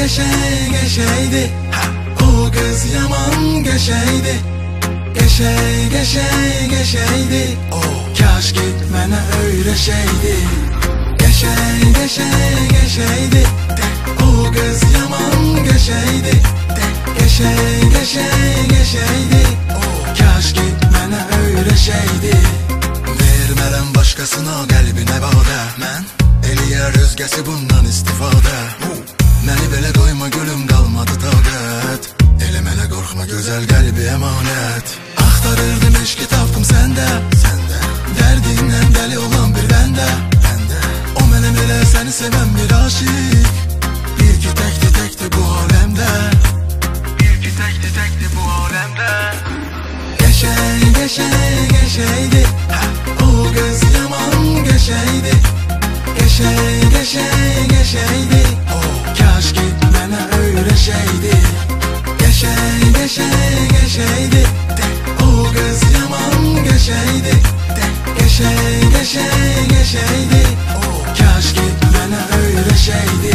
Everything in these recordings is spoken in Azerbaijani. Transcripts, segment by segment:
Geçey geçeydi ha, o kız yaman geçeydi. Geçey geçey geçeydi o, kaş git mənə öyrəşeydi. Geçey geçey geçeydi de, o kız yaman geçeydi. Geçey geçey geçeydi o, kaş git mənə öyrəşeydi. Vermərəm başqasına qəlbinə vadə, mən eləyər özgəsi bundan istifadə. Məni belə qoyma gülüm, qalmadı taqət. Eləmələ qorxma, gözəl qəlbi əmanət. Axtarırdım eşqi, tapdım səndə, səndə. Dərdindən dəli olan bir bəndə, bəndə. O mənəm elə səni sevən bir aşiq. Bir ki təkdi bu aləmdə, bir ki təkdi bu aləmdə. Geçey geçey geçeydi ha, o kız yaman geçeydi. Geçey geçey geçeydi o, kaş git mənə öyrəşeydi. Geçey geçey geçeydi de, o kız yaman geçeydi. Geçey geçey geçeydi o, kaş git mənə öyrəşeydi.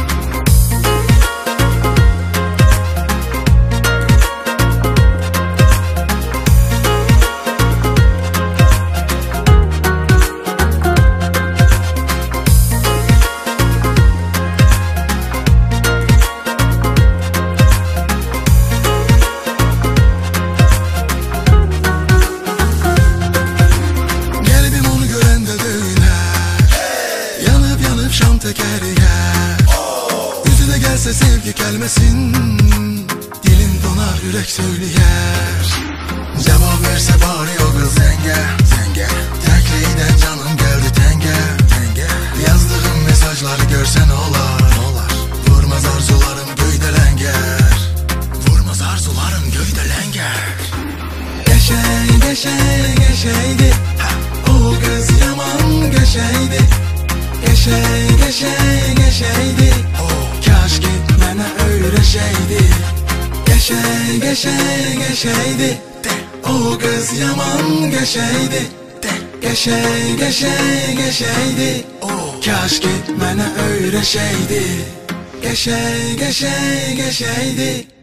Şam tekeriye yüzüne gelse sevgi gelmesin, dilin donar yürek söyleyer. Cevap verse bari o kız zenge, zenge. Tekleyden canım geldi tenge, tenge. Yazdığım mesajları görsen olar, olar. Vurmaz arzularım göyde lenger, vurmaz arzularım göyde lenger. Geçey geçey geçeydi ha, o kız yaman geçeydi. Geçey geçey geçeydi o, kaş git mənə öyrəşeydi. Geçey geçey geçeydi de, o kız yaman geçeydi. Geçey geçey geçeydi o, kaş git mənə öyrəşeydi. Geçey geçey geçeydi.